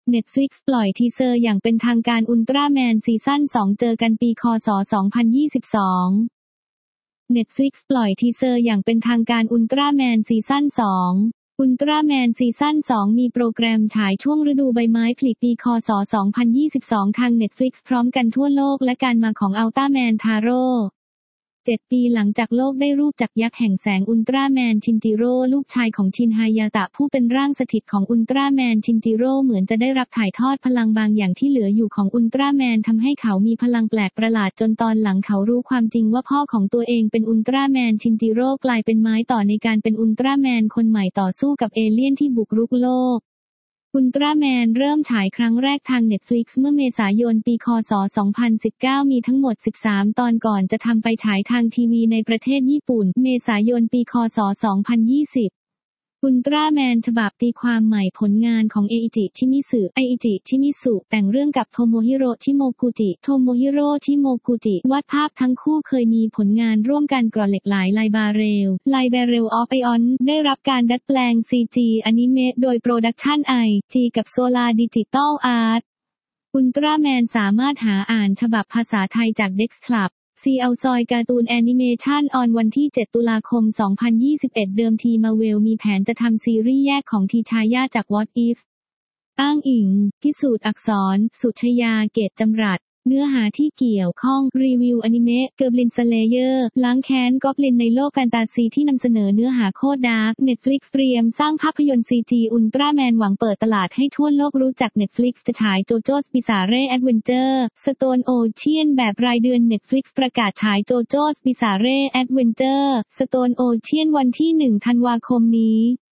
Netflix ปล่อยทีเซอร์อย่างเป็นทางการอุลตร้าแมนซีซั่น 2 เจอกันปีคศ 2022 Netflix ปล่อยทีเซอร์อย่างเป็นทางการอุลตร้าแมนซีซั่น 2 อุลตร้าแมนซีซั่น 2 มีโปรแกรมฉายช่วงฤดูใบไม้ผลิปีคศ 2022 ทาง Netflix พร้อมกันทั่วโลกและการมาของอัลต้าแมนทาโร่7 ปีหลังจากโลกได้รูปจากยักษ์แห่งแสงอุลตร้าแมนชินจิโร่ลูกชายของชินฮายาตะผู้เป็นร่างสถิตของอุลตร้าแมนชินจิโร่เหมือนจะได้รับถ่ายทอดพลังบางอย่างที่เหลืออยู่ของอุลตร้าแมนทำให้เขามีพลังแปลกประหลาดจนตอนหลังเขารู้ความจริงว่าพ่อของตัวเองเป็นอุลตร้าแมนชินจิโร่กลายเป็นไม้ต่อในการเป็นอุลตร้าแมนคนใหม่ต่อสู้กับเอเลี่ยนที่บุกรุกโลกอุลตร้าแมนเริ่มฉายครั้งแรกทาง Netflix เมื่อเมษายนปีคศ 2019 มีทั้งหมด 13 ตอนก่อนจะทำไปฉายทางทีวีในประเทศญี่ปุ่นเมษายนปีคศ 2020อุลตร้าแมนฉบับตีความใหม่ผลงานของเออิจิ ชิมิสึแต่งเรื่องกับโทโมฮิโร่ ชิโมกุจิวาดภาพทั้งคู่เคยมีผลงานร่วมกันกรอเหล็กไหลไลบาเรลออฟไอออนได้รับการดัดแปลง CG อนิเมะโดยโปรดักชั่น IG กับโซลาร์ดิจิตอลอาร์ตอุลตร้าแมนสามารถหาอ่านฉบับภาษาไทยจาก Dex Clubซีเอาซอยการ์ตูนแอนิเมชันออนวันที่ 7 ตุลาคม 2021 เดิมทีมาเวลมีแผนจะทำซีรีส์แยกของทีชายาจาก What If อ้างอิงพิสูจน์อักษรสุชยาเกตจำรัดเนื้อหาที่เกี่ยวข้องรีวิวอนิเมะ Goblin Slayer ล้างแค้นกอบลินในโลกแฟนตาซีที่นำเสนอเนื้อหาโคตรดาร์ก Netflix เตรียมสร้างภาพยนตร์ CG อุลตร้าแมนหวังเปิดตลาดให้ทั่วโลกรู้จัก Netflix จะฉายโจโจ้บิซาเร่แอดเวนเจอร์ Stone Ocean แบบรายเดือน Netflix ประกาศฉายโจโจ้บิซาเร่แอดเวนเจอร์ Stone Ocean วันที่ 1 ธันวาคมนี้